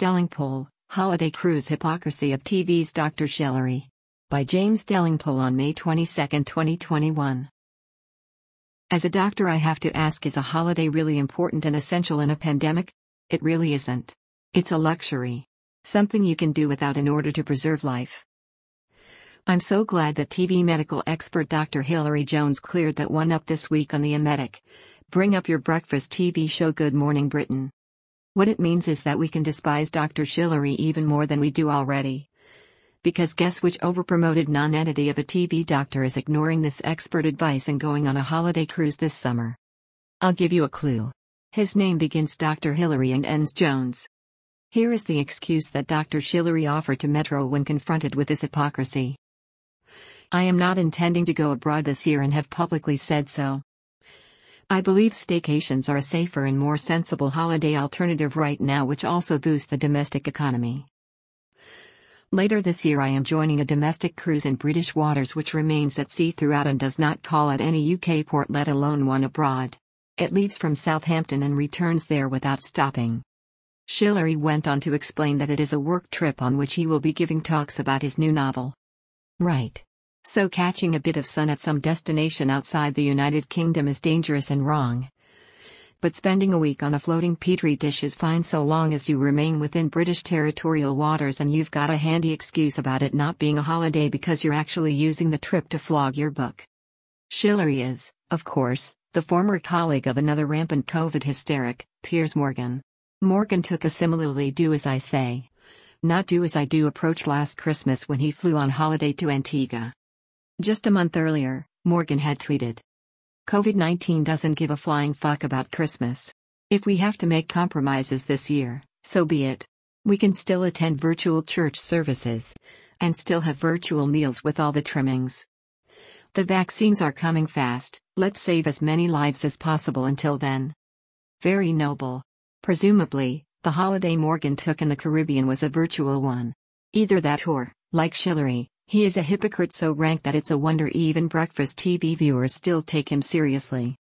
Delingpole, Holiday Cruise Hypocrisy of TV's Dr. Schillery. By James Delingpole on May 22, 2021. As a doctor, I have to ask, is a holiday really important and essential in a pandemic? It really isn't. It's a luxury. Something you can do without in order to preserve life. I'm so glad that TV medical expert Dr. Hilary Jones cleared that one up this week on the Emetic Bring Up Your Breakfast TV show Good Morning Britain. What it means is that we can despise Dr. Schillery even more than we do already. Because guess which overpromoted non-entity of a TV doctor is ignoring this expert advice and going on a holiday cruise this summer? I'll give you a clue. His name begins Dr. Hilary and ends Jones. Here is the excuse that Dr. Schillery offered to Metro when confronted with this hypocrisy. I am not intending to go abroad this year and have publicly said so. I believe staycations are a safer and more sensible holiday alternative right now, which also boosts the domestic economy. Later this year I am joining a domestic cruise in British waters which remains at sea throughout and does not call at any UK port, let alone one abroad. It leaves from Southampton and returns there without stopping. Schillery went on to explain that it is a work trip on which he will be giving talks about his new novel. Right. So catching a bit of sun at some destination outside the United Kingdom is dangerous and wrong. But spending a week on a floating petri dish is fine so long as you remain within British territorial waters and you've got a handy excuse about it not being a holiday because you're actually using the trip to flog your book. Schillery is, of course, the former colleague of another rampant COVID hysteric, Piers Morgan. Morgan took a similarly do as I say, not do as I do approach last Christmas when he flew on holiday to Antigua. Just a month earlier, Morgan had tweeted, "COVID-19 doesn't give a flying fuck about Christmas. If we have to make compromises this year, so be it. We can still attend virtual church services and still have virtual meals with all the trimmings. The vaccines are coming fast, let's save as many lives as possible until then." Very noble. Presumably, the holiday Morgan took in the Caribbean was a virtual one. Either that or, like Schillery, he is a hypocrite so rank that it's a wonder even breakfast TV viewers still take him seriously.